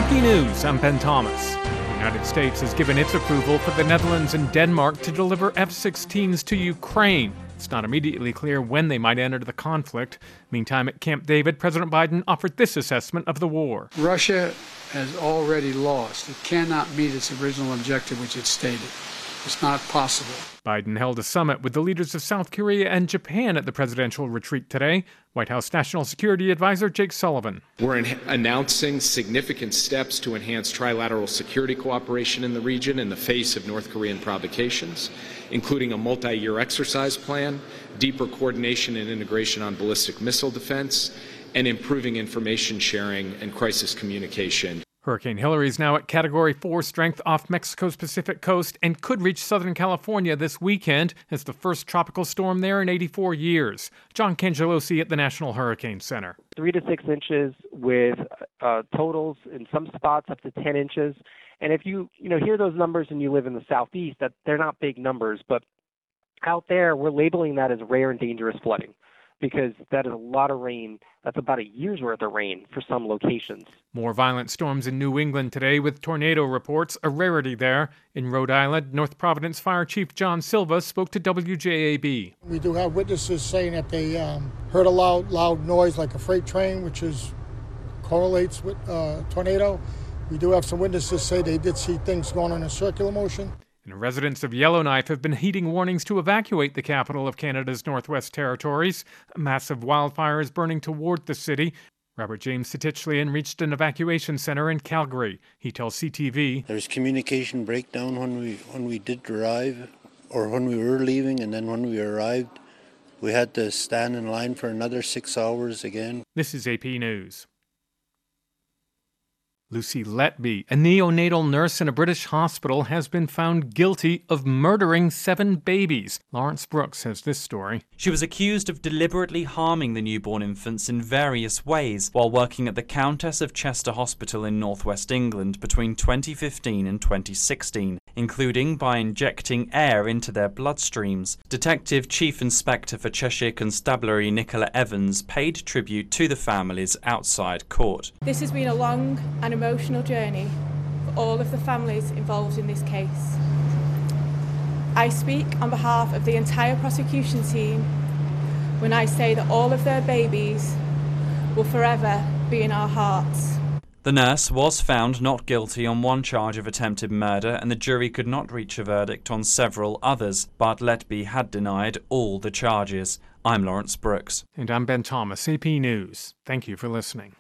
AP News, I'm Ben Thomas. The United States has given its approval for the Netherlands and Denmark to deliver F-16s to Ukraine. It's not immediately clear when they might enter the conflict. Meantime, at Camp David, President Biden offered this assessment of the war. Russia has already lost. It cannot meet its original objective, which it stated. It's not possible. Biden held a summit with the leaders of South Korea and Japan at the presidential retreat today. White House National Security Advisor Jake Sullivan. We're announcing significant steps to enhance trilateral security cooperation in the region in the face of North Korean provocations, including a multi-year exercise plan, deeper coordination and integration on ballistic missile defense, and improving information sharing and crisis communication. Hurricane Hilary is now at Category 4 strength off Mexico's Pacific coast and could reach Southern California this weekend as the first tropical storm there in 84 years. John Cangelosi at the National Hurricane Center. 3 to 6 inches with totals in some spots up to 10 inches. And if you hear those numbers and you live in the southeast, that they're not big numbers, but out there we're labeling that as rare and dangerous flooding, because that is a lot of rain. That's about a year's worth of rain for some locations. More violent storms in New England today with tornado reports, a rarity there. In Rhode Island, North Providence Fire Chief John Silva spoke to WJAB. We do have witnesses saying that they heard a loud noise like a freight train, which correlates with tornado. We do have some witnesses say they did see things going on in circular motion. And residents of Yellowknife have been heeding warnings to evacuate the capital of Canada's Northwest Territories. A massive wildfire is burning toward the city. Robert James Satichlian reached an evacuation center in Calgary. He tells CTV, "There's communication breakdown when we did arrive, or when we were leaving, and then when we arrived, we had to stand in line for another 6 hours again." This is AP News. Lucy Letby, a neonatal nurse in a British hospital, has been found guilty of murdering 7 babies. Lawrence Brooks has this story. She was accused of deliberately harming the newborn infants in various ways while working at the Countess of Chester Hospital in northwest England between 2015 and 2016, including by injecting air into their bloodstreams. Detective Chief Inspector for Cheshire Constabulary Nicola Evans paid tribute to the families outside court. This has been a long and emotional journey for all of the families involved in this case. I speak on behalf of the entire prosecution team when I say that all of their babies will forever be in our hearts. The nurse was found not guilty on one charge of attempted murder, and the jury could not reach a verdict on several others, but Letby had denied all the charges. I'm Lawrence Brooks. And I'm Ben Thomas, AP News. Thank you for listening.